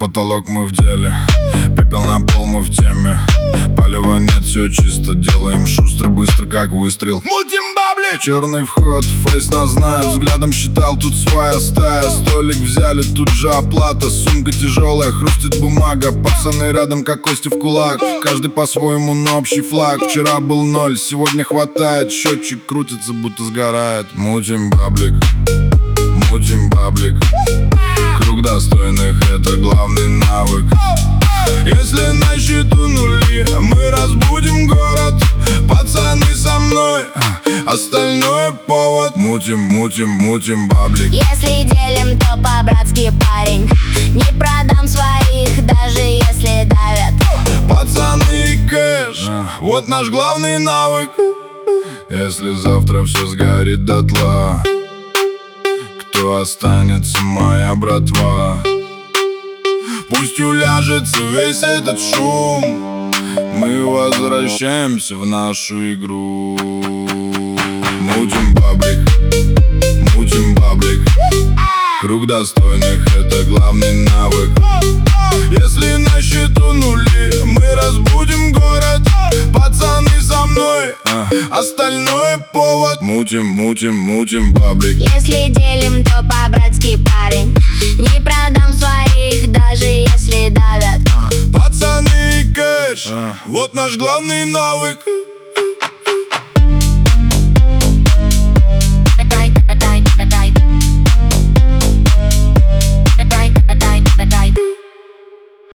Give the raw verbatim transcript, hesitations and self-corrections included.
потолок, мы в деле. Пепел на пол, мы в теме. Палева нет, все чисто. Делаем шустро, быстро, как выстрел. Мутим бабли! Черный вход, фейс нас знает. Взглядом считал, тут своя стая. Столик взяли, тут же оплата. Сумка тяжелая, хрустит бумага. Пацаны рядом, как кости в кулак. Каждый по-своему, но общий флаг. Вчера был ноль, сегодня хватает. Счетчик крутится, будто сгорает. Мутим баблик, мутим баблик. Круг достойных — это главный навык. Если на счету нули, мы разбудим город. Пацаны со мной, остальное повод. Мутим, мутим, мутим баблик. Если делим, то по-братски, парень. Не продам своих, даже если давят. Пацаны и кэш, вот наш главный навык. Если завтра все сгорит дотла, кто останется, моя братва? Пусть уляжется весь этот шум, мы возвращаемся в нашу игру. Мутим баблик, мутим баблик. Круг достойных — это главный навык. Если на счету нули, мы разбудим город. Пацаны со мной, остальное повод. Мутим, мутим, мутим баблик. Если делим, то по-братски, парень. Не продам своих, даже если давят. Пацаны и кэш, вот наш главный навык.